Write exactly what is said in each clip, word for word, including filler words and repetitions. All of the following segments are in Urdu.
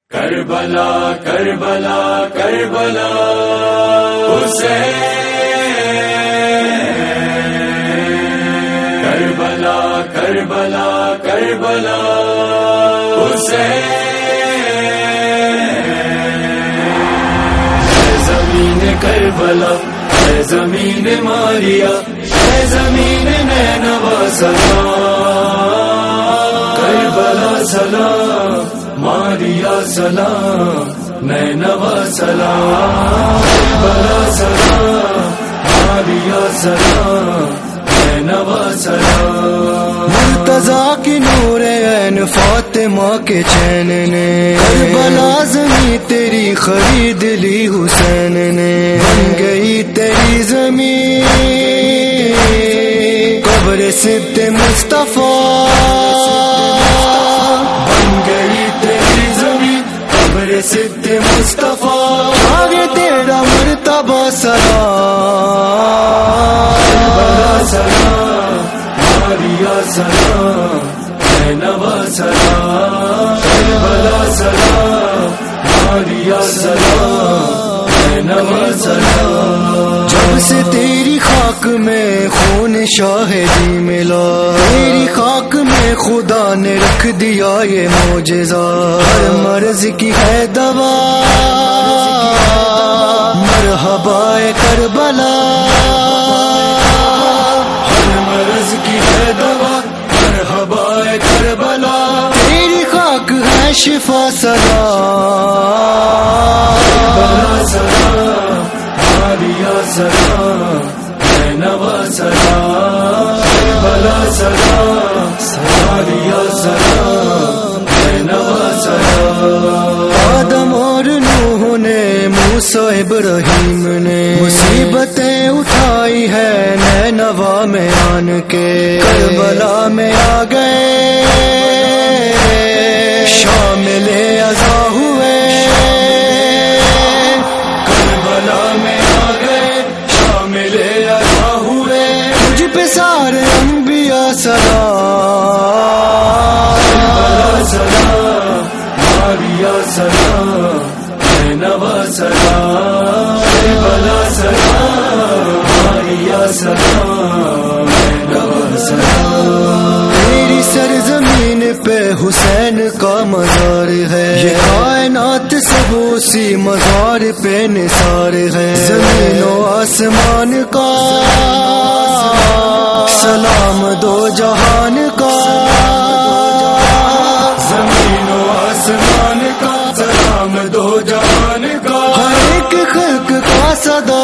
کربلا کربلا کربلا حسین، کربلا کربلا کربلا حسین، اے زمین کربلا، اے زمین ماریا، اے زمین نینوا سلام، کربلا سلام، ماریا سلام، نینوا سلام، کربلا سلام، ماریا سلام، نینوا سلام۔ مرتضیٰ کی نور عین فاطمہ کے چین نے کربلا زمین تیری خرید لی حسین نے، بن گئی تیری زمین قبر صدق مصطفیٰ، بن گئی تیری زمین قبر صدق مصطفیٰ، آگے تیرا مرتبہ سلام، کربلا سلام، ماریا سلام، نینوا سلام، کربلا سلام، ماریا سلام، نینوا سلام۔ جب سے تیری خاک میں خون شاہدی ملا، تیری خاک میں خدا نے رکھ دیا یہ معجزہ، ہر مرض کی ہے دوا، مرحبا اے کربلا، ہر مرض کی ہے دوا، مرحبا اے کربلا، تیری خاک ہے شفا سلام، کربلا سلام، ماریا سلام، نینوا سلام، کربلا سلام، ماریا سلام، نینوا سلام۔ آدم اور نوح نے، موسیٰ ابراہیم نے مصیبتیں اٹھائی ہے نینوا میں آن کے، کربلا میں آ گئے شامل عزا ہوئے، کربلا میں آ گئے شامل عزا ہوئے، تجھ پہ سارے انبیاء سلام، کربلا سلام، ماریا سلام، نینوا سلام، کربلا سلام، ماریا سلام، نینوا سلام۔ تیری سرزمین پہ حسین کا مزار ہے، یہ کائنات سب اسی مزار پہ نثار ہے، زمین و آسمان کا سلام دو جہان کا، زمین و آسمان کا سلام دو جہان کا، ہر ایک خلق کا صدا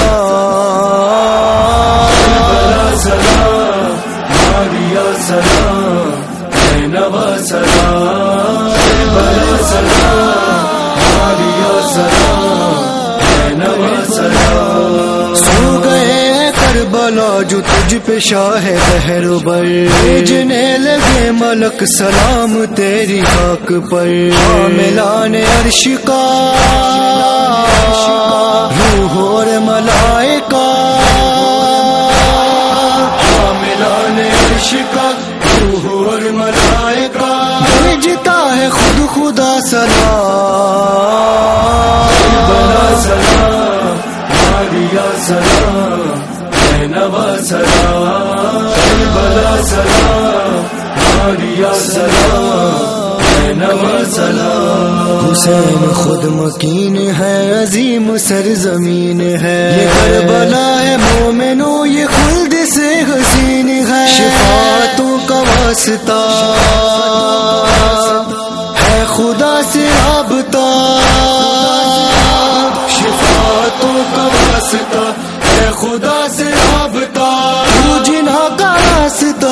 سلام، کربلا سلام، ماریا سلام، نینوا سلام، کربلا سلام، ماریا سلام، نینوا سلام۔ سو گئے کربلا جو تجھ پہ شاہ بحر بر، بھیجنے لگے ملک سلام تیری خاک پر، حاملان عرش کا روح اور ملائکہ، حاملان عرش کا روح اور ملائکہ، بھیجتا ہے خود خدا سلام، کربلا سلام، ماریا سلام، نینوا سلام، کربلا سلام، ماریا سلام، نینوا سلام۔ حسین خود مکین ہے، عظیم سرزمین ہے، یہ کربلا ہے مومنو، یہ خلد سے حسین ہے، شفاعتوں کا واسطہ ہے خدا سے رابطہ، شفاعتوں کا واسطہ ہے خدا سے رابطہ، تو جنہاں کا راستہ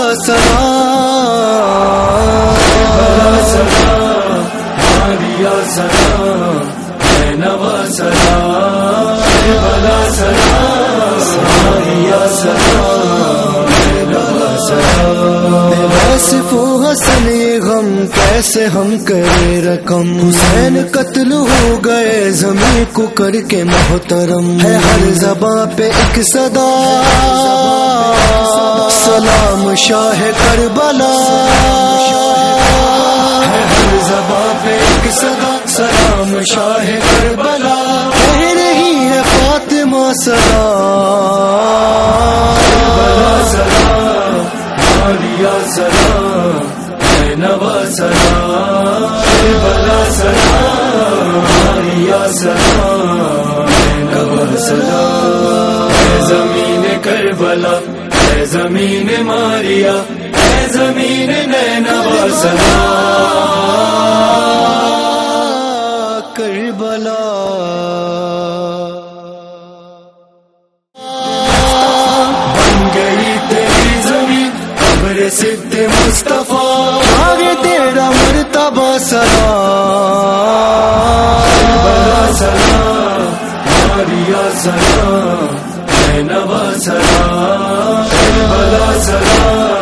سلام، کربلا سلام، ماریا سلام، نینوا سلام، کربلا سلام، ماریا سلام، نینوا سلام۔ آصف و حسن یہ غم کیسے ہم کرے رقم، حسین قتل ہو گئے زمین کو کر کے محترم، ہے ہر زباں پہ ایک صدا سلام شاہ کربلا، ہر زباں پہ ایک صدا سلام شاہ کربلا کہہ رہی ہے فاطمہ سلام کربلا سلام ماریا سلام زینبا سلام کربلا سلام ماریا سلام زینبا سلام اے زمین کربلا اے زمین ماریا اے زمین نینوا سلام کربلا بن گئی تیری زمین قبر صد مصطفیٰ آگے تیرا مرتبہ سلام کربلا سلام ماریا سلام زینبا سلام کربلا سلام